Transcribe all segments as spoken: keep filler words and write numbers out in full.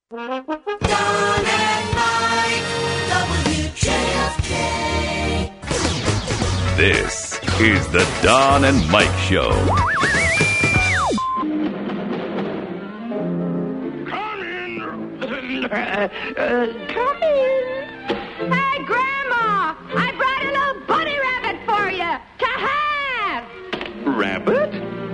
Don and Mike, W J F K. This is the Don and Mike Show. Come in. Uh, uh, come in. Hey, Grandma! I brought a little bunny rabbit for you to have! Rabbit?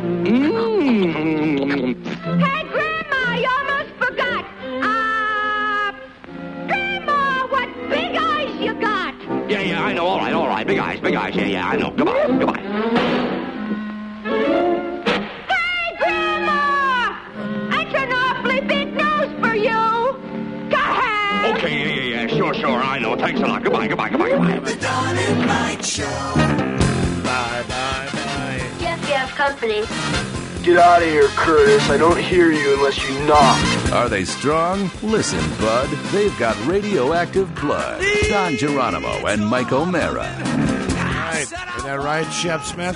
Mmm. Hey, Grandma, you almost forgot! Uh, Grandma, what big eyes you got! Yeah, yeah, I know. All right, all right. Big eyes, big eyes. Yeah, yeah, I know. Goodbye, goodbye. Hey, Grandma! That's an awfully big nose for you! To have! Okay, yeah, yeah, yeah. Sure, sure. I know. Thanks a lot. Goodbye, goodbye, goodbye, goodbye. The Don and Mike Show. Bye, bye, bye. Jeff, you have company. Get out of here, Curtis. I don't hear you unless you knock. Are they strong? Listen, bud. They've got radioactive blood. Don Geronimo and Mike O'Mara. Right. Is that right, Chef Smith?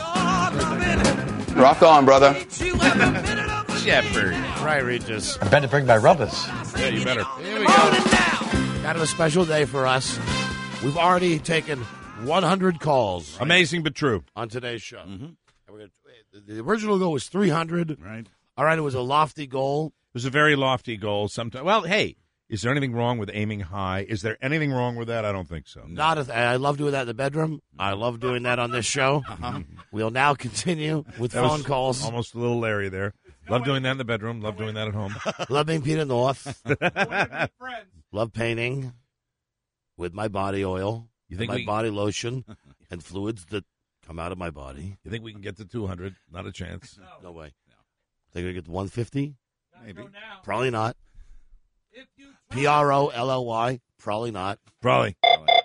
Rock on, brother. Shepherd. Right, Regis. I better bring my rubbers. Yeah, you better. Here we go. Kind of a special day for us. We've already taken one hundred calls. Amazing but true. On today's show. Mm-hmm. And we're gonna, the original goal was three hundred. Right. All right, it was a lofty goal. It was a very lofty goal. Sometimes, well, hey, is there anything wrong with aiming high? Is there anything wrong with that? I don't think so. Not a th- I love doing that in the bedroom. I love doing that on this show. Uh-huh. We'll now continue with That phone was calls. Almost a little Larry there. Love doing that in the bedroom. Love doing that at home. Love being Peter North. Love painting with my body oil, You think my we- body lotion, and fluids that come out of my body. You think we can get to two hundred? Not a chance. No way. They're going to get to one fifty? Maybe. Probably not. P R O L L Y? Probably not. Probably.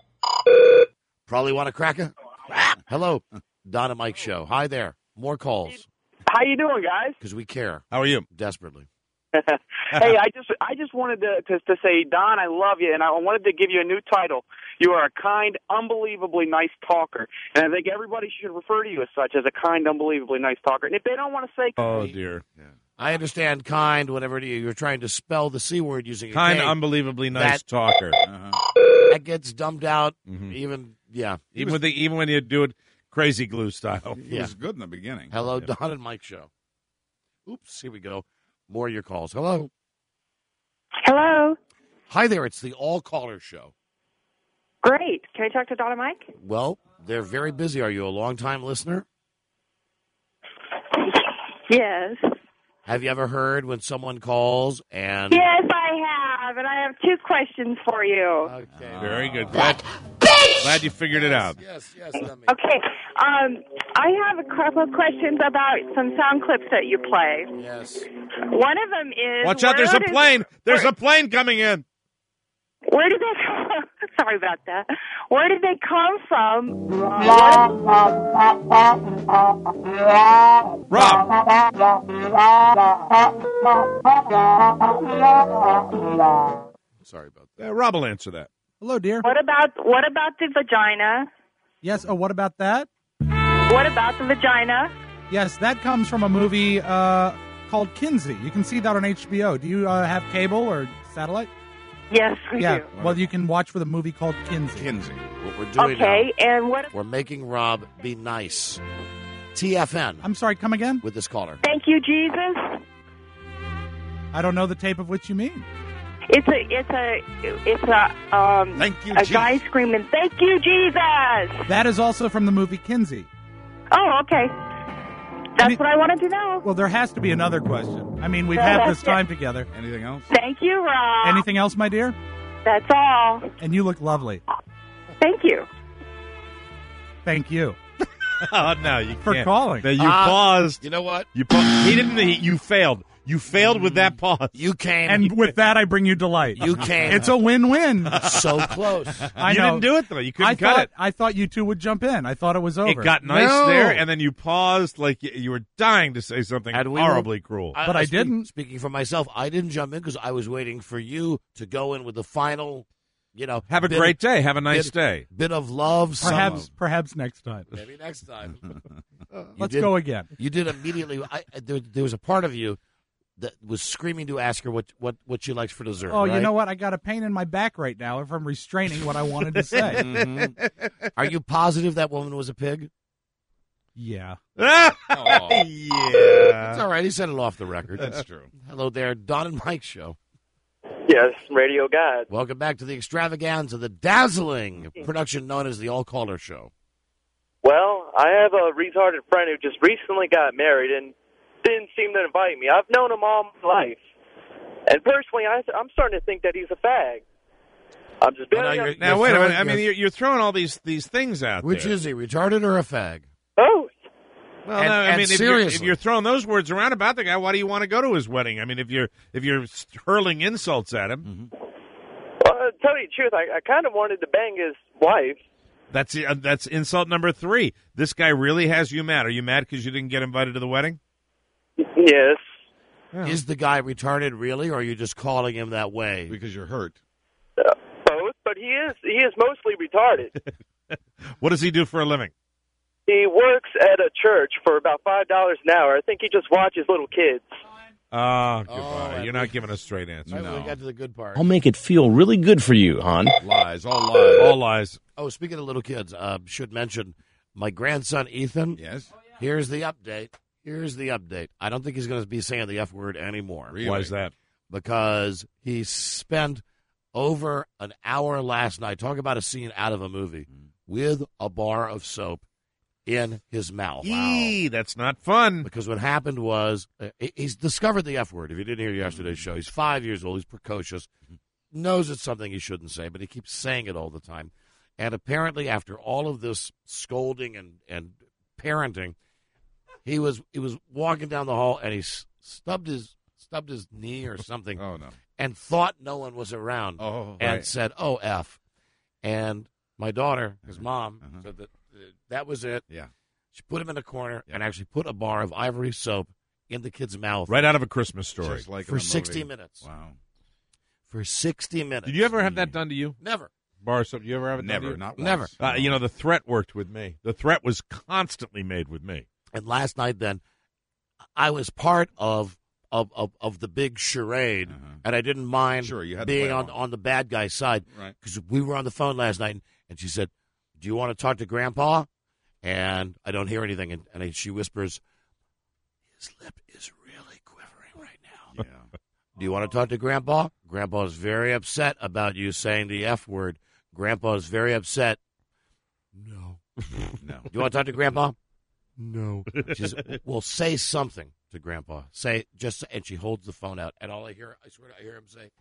Probably want a cracker? Hello, Don and Mike Show. Hi there. More calls How you doing, guys? because we care How are you? desperately. Hey, I just I just wanted to, to to say, Don, I love you, and I wanted to give you a new title. You are a kind, unbelievably nice talker, and I think everybody should refer to you as such, as a kind, unbelievably nice talker. And if they don't want to say, Oh, dear. I understand kind, whatever it is. You're trying to spell the C word using a Kind, K. unbelievably nice That- talker. That gets dumbed out. Mhm. Even, yeah. Even with the even when you do it crazy glue style. Yeah. good in the beginning. Hello, Don and Mike Show. Oops, here we go. More of your calls. Hello. Hello. Hi there. It's the All Caller Show. Great. Can I talk to Don and Mike? Well, they're very busy. Are you a long-time listener? Yes. Have you ever heard when someone calls and... Yes, I have, and I have two questions for you. Okay. Very good. Glad, glad you figured it out. Yes, yes, let me. Okay. Um, I have a couple of questions about some sound clips that you play. Yes. One of them is... Watch out, where there's a does- plane. There's where, a plane coming in. Where did they come Sorry about that. Where did they come from? Rob. Sorry about that. Uh, Rob will answer that. Hello, dear. What about what about the vagina? Yes. Oh, what about that? What about the vagina? Yes, that comes from a movie uh, called Kinsey. You can see that on H B O. Do you uh, have cable or satellite? Yes, we yeah. do. Well, you can watch for the movie called Kinsey. Kinsey. What we're doing Okay, now, and what? we're making Rob be nice. T F N I'm sorry, come again? with this caller. Thank you, Jesus. I don't know the tape of which you mean. It's a, it's a, it's a, um, Thank you, a Jesus. guy screaming, "Thank you, Jesus!" That is also from the movie Kinsey. Oh, okay. That's Any- what I wanted to know. Well, there has to be another question. I mean, we've No, had that's this time it. together. Anything else? Thank you, Rob. Anything else, my dear? That's all. And you look lovely. Thank you. Thank you Oh, no, you for can't. calling. No, you Ah, paused. You know what? You pa- He didn't. He, you failed. You failed with that pause. You came. And with that, I bring you delight. You came. It's a win-win. so close. I you know. didn't do it, though. You couldn't I cut thought, it. I thought you two would jump in. I thought it was over. It got nice No. there, and then you paused like you, you were dying to say something And we horribly were- cruel. But I speak- didn't. Speaking for myself, I didn't jump in because I was waiting for you to go in with the final, you know. Have a bit great of, day. Have a nice bit, day. Bit of love. some Perhaps, of- perhaps next time. Maybe next time. You Let's did- go again. You did immediately. I, there, there was a part of you that was screaming to ask her what, what, what she likes for dessert. Oh, right? you know what? I got a pain in my back right now from restraining what I wanted to say. Mm-hmm. Are you positive that woman was a pig? Yeah. yeah. It's all right. He said it off the record. That's true. Hello there, Don and Mike Show. Yes, Radio God. Welcome back to the extravaganza, the dazzling production known as the All Caller Show. Well, I have a retarded friend who just recently got married and didn't seem to invite me. I've known him all my life. And personally, I, I'm starting to think that he's a fag. I'm just Well, now being you're- Now, You're wait a throwing- minute. I mean, you're- you're, you're throwing all these these things out Which there. is he, retarded or a fag? both. Well, And- no, I and mean, if you're, if seriously. you're throwing those words around about the guy, why do you want to go to his wedding? I mean, if you're if you're hurling insults at him, Well, to tell you the truth, I, I kind of wanted to bang his wife. that's uh, that's insult number three. This guy really has you mad. Are you mad because you didn't get invited to the wedding? Yes. Is the guy retarded really, or are you just calling him that way? Because you're hurt. Uh, both, but he is he is mostly retarded. What does he do for a living? He works at a church for about five dollars an hour. I think he just watches little kids. Oh, goodbye. Oh, You're not giving a straight answer. Right, No. when we got to the good part. I'll make it feel really good for you, hon. Lies, all lies. All lies. Oh, speaking of little kids, uh, should mention my grandson Ethan. Yes. Here's the update. Here's the update. I don't think he's going to be saying the F word anymore. Really? Why is that? Because he spent over an hour last night, talk about a scene out of a movie, with a bar of soap in his mouth. Eee, that's not fun. Because what happened was uh, he- he's discovered the F word. If you didn't hear yesterday's show, he's five years old. He's precocious, knows it's something he shouldn't say, but he keeps saying it all the time. And apparently, after all of this scolding and, and parenting, he was he was walking down the hall and he s- stubbed his stubbed his knee or something, Oh, no. and thought no one was around, Oh, and right. said, "Oh F." And my daughter, his mom, Uh-huh. said that uh, that was it. Yeah. She put him in a corner Yeah. and actually put a bar of ivory soap in the kid's mouth Right out of a Christmas story. Just like in for a sixty movie. minutes. Wow. For sixty minutes. Did you ever have that done to you? Never. Bar something? You ever have it done to Never, you? not Never. once. Uh, you know, the threat worked with me. The threat was constantly made with me. And last night, then, I was part of of, of, of the big charade, Uh-huh. and I didn't mind Sure, you had to being play on, along. on the bad guy's side. Right. Because we were on the phone last night, and she said, "Do you want to talk to Grandpa?" And I don't hear anything, and, and she whispers, "His lip is really quivering right now." Yeah. Do you want to talk to Grandpa? Grandpa is very upset about you saying the F word. Grandpa is very upset. No. No. Do you want to talk to Grandpa? No. She says, well, say something to Grandpa. Say, just, and she holds the phone out, and all I hear, I swear, I hear him say,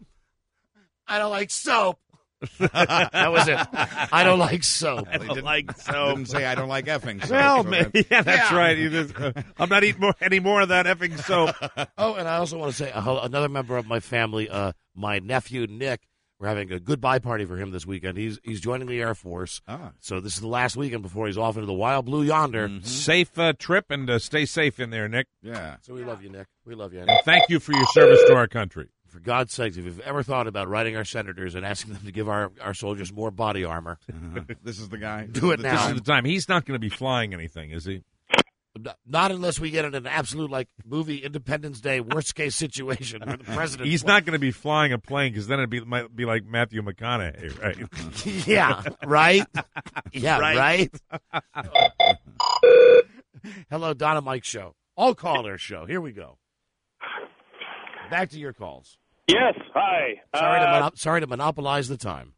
"I don't like soap." That was it. I don't like soap. I don't like Didn't say I don't like effing. So, Well, so maybe. Yeah, that's Yeah. right. You just, uh, I'm not eating more, any more of that effing soap. Oh, and I also want to say uh, another member of my family, uh, my nephew Nick. We're having a goodbye party for him this weekend. He's he's joining the Air Force. Ah. So this is the last weekend before he's off into the wild blue yonder. Safe uh, trip, and uh, stay safe in there, Nick. Yeah. So we love you, Nick. We love you. And thank you for your service to our country. For God's sakes, if you've ever thought about writing our senators and asking them to give our, our soldiers more body armor, Uh-huh. This is the guy. Do it This now. This is is the time. He's not going to be flying anything, is he? not unless we get in an absolute like movie Independence Day worst case situation where the president. He's not going to be flying a plane because then it be might be like Matthew McConaughey, right? Yeah, right. Yeah, Right. right. Hello, Donna Mike Show. All caller show. Here we go. Back to your calls. Yes. Hi. Sorry, to, Uh, mono- sorry to monopolize the time.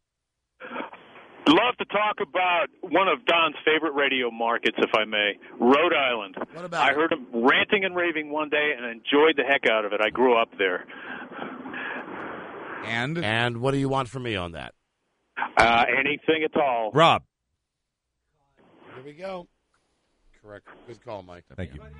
love to talk about one of Don's favorite radio markets, if I may, Rhode Island. What about I it? heard him ranting and raving one day and enjoyed the heck out of it. I grew up there. And And what do you want from me on that? Uh, anything at all. Rob. Here we go. Correct. Good call, Mike. Thank you.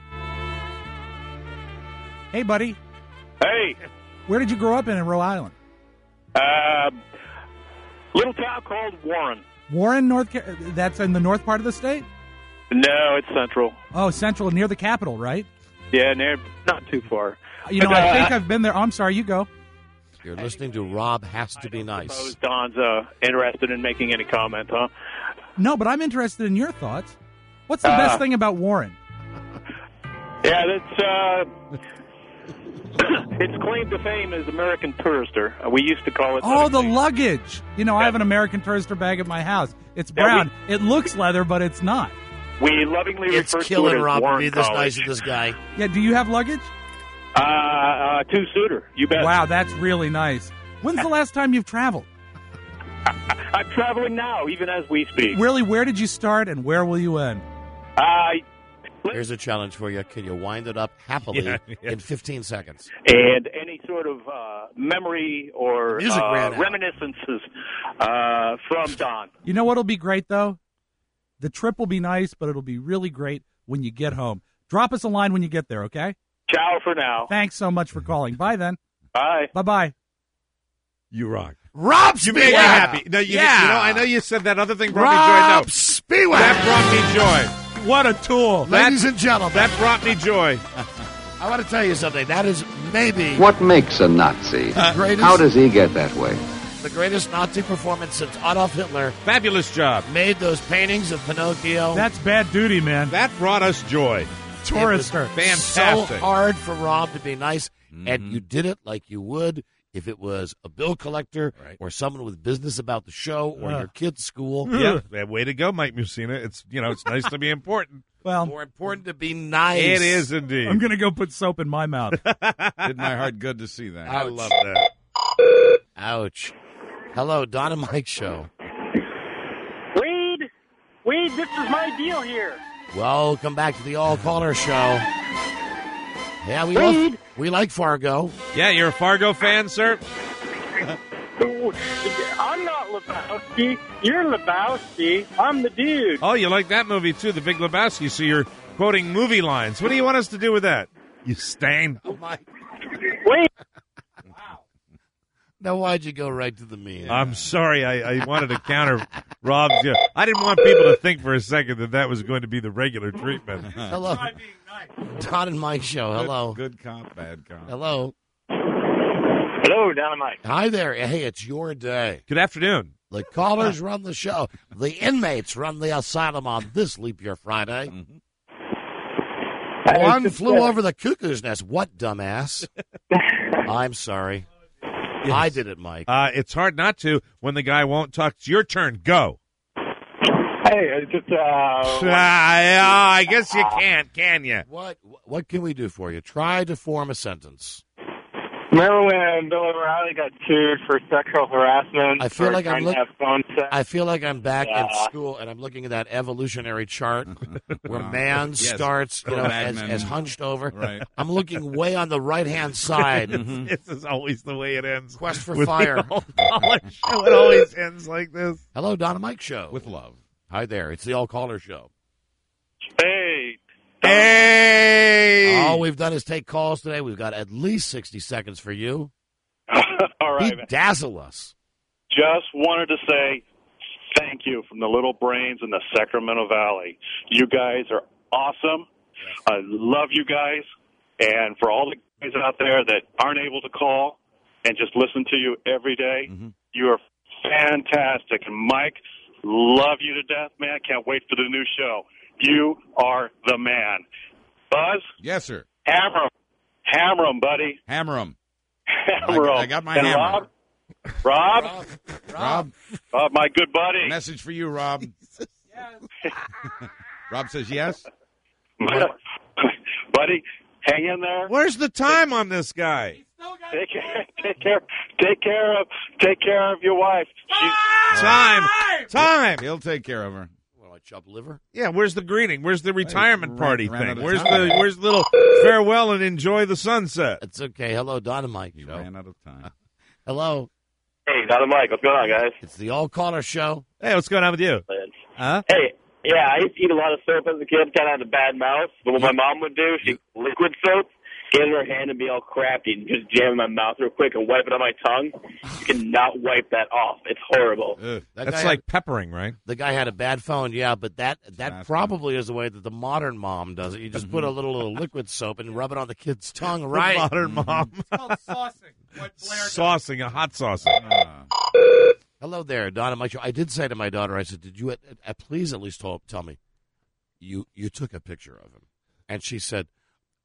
Hey, buddy. Hey, Where did you grow up in in Rhode Island? uh, little town called Warren. Warren, North. Ca- That's in the north part of the state. No, it's central. Oh, central, near the capital, right? Yeah, near, not too far. You know, But, I uh, think I've been there. Oh, I'm sorry, you go. You're listening to Rob Has to Be Nice. Suppose Don's uh, interested in making any comment, huh? No, but I'm interested in your thoughts. What's the Uh, best thing about Warren? Yeah, that's uh, its claim to fame is American Tourister. Uh, we used to call it. Oh, the luggage. You know, I have an American Tourister bag at my house. It's brown. Yeah, it looks leather, but it's not. We lovingly It's refer to killing it as Rob to Warren be this College. nice to this guy. Yeah, do you have luggage? Uh, uh, two-suiter. You bet. Wow, that's really nice. When's the last time you've traveled? I'm traveling now, even as we speak. Really, where did you start and where will you end? Uh, Here's a challenge for you. Can you wind it up happily Yeah, yeah. in fifteen seconds? and any sort of uh, memory or The music uh, ran out. reminiscences uh, from Don. You know what'll be great, though? The trip will be nice, but it'll be really great when you get home. Drop us a line when you get there, okay? Ciao for now. Thanks so much for calling. Bye, then. Bye. Bye-bye. You rock. Rob You made me Spiewak. happy. No, you, Yeah. you know, I know you said that other thing brought Rob me joy. Spiewak. No, that brought me joy. What a tool. Ladies and gentlemen. That brought me joy. I want to tell you something. That is maybe What makes a Nazi? the greatest, How does he get that way? the greatest Nazi performance since Adolf Hitler Fabulous job. made those paintings of Pinocchio. That's bad duty, man. That brought us joy. Tourister. Fantastic. So hard for Rob to be nice, and Mm-hmm. you did it like you would if it was a bill collector Right. or someone with business about the show or Uh. your kid's school. Yeah, yeah, way to go, Mike Musina. It's you know, it's nice to be important. Well, More important to be nice. It is indeed. I'm going to go put soap in my mouth. Did my heart good to see that. I love that. Ouch. Hello, Don and Mike Show. Wade, Wade, this is my deal here. Welcome back to the All Caller Show. Yeah, we love, we like Fargo. Yeah, you're a Fargo fan, sir? I'm not Lebowski. You're Lebowski. I'm the dude. Oh, you like that movie, too, The Big Lebowski, so you're quoting movie lines. What do you want us to do with that? You stain. Oh, my. Wait. Now, why'd you go right to the mean? I'm sorry. I, I wanted to counter Rob's. Yeah, I didn't want people to think for a second that that was going to be the regular treatment. Hello. Don and Mike Show. Hello. Good, good cop, bad cop. Hello. Hello, Don and Mike. Hi there. Hey, it's your day. Good afternoon. The callers run the show. The inmates run the asylum on this Leap Year Friday. Mm-hmm. One flew over the cuckoo's nest. What, dumbass? I'm sorry. Yes. I did it, Mike. Uh, it's hard not to when the guy won't talk. It's your turn. Go. Hey, it's just, uh... Ah, yeah, I guess you can't, can you? What What can we do for you? Try to form a sentence. Remember when Bill O'Reilly got sued for sexual harassment? I feel for like I'm trying look- to have phone sex? I feel like I'm back Yeah. in school, and I'm looking at that evolutionary chart where man Yes. starts, you know, as, Cro-Magnon. as hunched over. Right. I'm looking way on the right-hand side. This is always the way it ends. Quest for With fire. the old college show, it always ends like this. Hello, Don and Mike Show. With love. Hi there. It's the All Caller Show. Hey. Hey! All we've done is take calls today. We've got at least sixty seconds for you. All right, He man. dazzle us. Just wanted to say thank you from the little brains in the Sacramento Valley. You guys are awesome. I love you guys. And for all the guys out there that aren't able to call and just listen to you every day, you are fantastic. And Mike, love you to death, man. Can't wait for the new show. You are the man. Buzz? Yes, sir. Hammer 'em. Hammer 'em, buddy. Hammer 'em. Hammer 'em. I got my and hammer. Rob? Rob? Rob, Rob, Rob, my good buddy. message for you, Rob. Rob says yes. Buddy, hang in there. Where's the time on this guy? Take care, take care, take care of, take care of your wife. She's, Time. Time. He'll take care of her. What, I chop liver? Yeah, where's the greeting? Where's the retirement ran- party ran out thing? of Where's time. the where's the little farewell and enjoy the sunset? It's okay. Hello, Don and Mike He Show. ran out of time. Hello. Hey, Don and Mike, what's going on, guys? It's the All Caller Show. Hey, what's going on with you? Huh? Hey, yeah, I used to eat a lot of soap as a kid, kind of had a bad mouth. But what my mom would do, she liquid soap, get in her hand and be all crafty and just jam in my mouth real quick and wipe it on my tongue. You cannot wipe that off. It's horrible. That That's guy like had, peppering, right? the guy had a bad phone, yeah, but that that Nasty. probably is the way that the modern mom does it. You just put a little, little liquid soap and rub it on the kid's tongue, right? Modern mom. It's called saucing. What Blair does. Saucing, a hot saucing. Uh, Hello there, Don and Mike Show. I did say to my daughter, I said, did you at, at, please at least tell, tell me you you took a picture of him? And she said,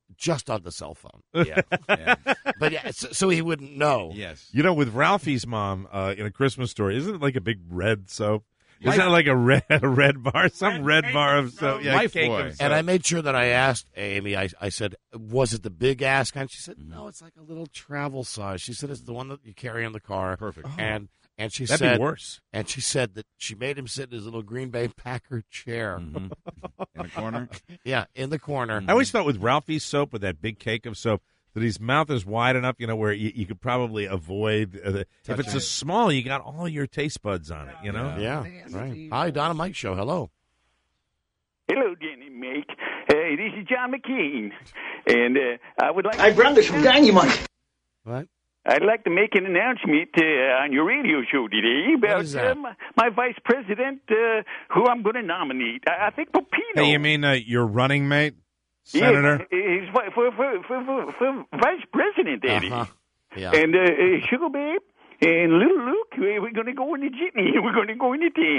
just on the cell phone. Yeah. yeah. But yeah, so, so he wouldn't know. Yes. You know, with Ralphie's mom uh, in A Christmas Story, isn't it like a big red soap? Isn't Life- it like a red a red bar? Some red, bar of soap. Yeah, Life cake Boy. of soap. And I made sure that I asked Amy, I, I said, was it the big ass kind? She said, no, it's like a little travel size. She said, it's the one that you carry in the car. Perfect. And and she That'd said, be worse. and she said that she made him sit in his little Green Bay Packer chair. Mhm. In the corner. Yeah, in the corner. I always thought with Ralphie's soap, with that big cake of soap, that his mouth is wide enough, you know, where you, you could probably avoid. Uh, the, if it's a small, you got all your taste buds on it, you know? Yeah, right. Hi, Donna Mike Show. Hello. Hello, Danny Mike. Hey, this is John McCain, and uh, I would like. I branded some dynamite. What? I'd like to make an announcement uh, on your radio show today about is that? uh, my, my vice president, uh, who I'm going to nominate. I, I think Pepino. Hey, you mean uh, your running mate, Yeah, Senator? he's for, for, for, for, for, for vice president, Eddie. Uh-huh. Yeah. And uh, uh, Sugar Babe and Little Luke, we- we're going to go in the jitney. We're going to go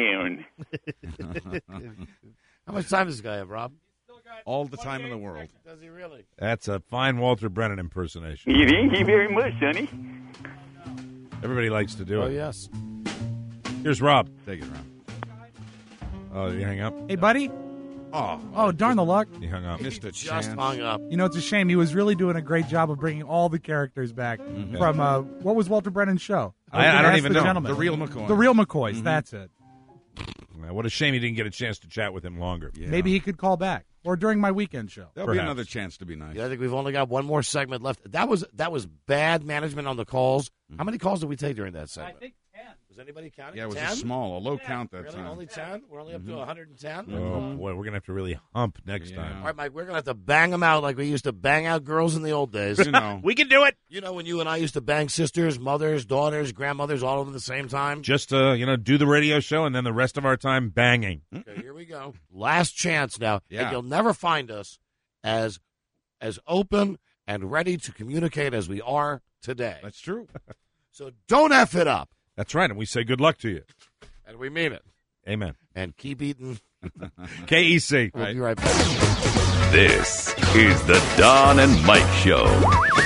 into town. How much time does this guy have, Rob? All the time in the world. Does he really? That's a fine Walter Brennan impersonation. You thank you very much, sonny. Everybody likes to do Oh, it. yes. Here's Rob. Take it, Rob. Oh, you hang up? Hey, buddy. Oh, Oh, darn the luck. You hung up. missed a Just chance. hung up. You know, it's a shame. He was really doing a great job of bringing all the characters back from, uh, what was Walter Brennan's show? I- was I gonna don't ask even the know. gentleman. The Real McCoy. The Real McCoys, that's it. Uh, What a shame you didn't get a chance to chat with him longer. Yeah. Maybe he could call back. Or during my weekend show. There'll be Perhaps. another chance to be nice. Yeah, I think we've only got one more segment left. That was that was bad management on the calls. How many calls did we take during that segment? I think ten. Was anybody counting? Yeah, it was ten? a small, a low count that Really? time. Only ten? We're only up to one hundred ten? Oh, boy, we're going to have to really hump next Yeah. time. All right, Mike, we're going to have to bang them out like we used to bang out girls in the old days. You know. We can do it. You know when you and I used to bang sisters, mothers, daughters, grandmothers all over the same time? Just, uh, you know, do the radio show and then the rest of our time banging. Okay, here we go. Last chance now. Yeah. And you'll never find us as as open and ready to communicate as we are today. That's true. So don't F it up. That's right, and we say good luck to you. And we mean it. Amen. And keep eating. K E C. We'll be right back. This is the Don and Mike Show.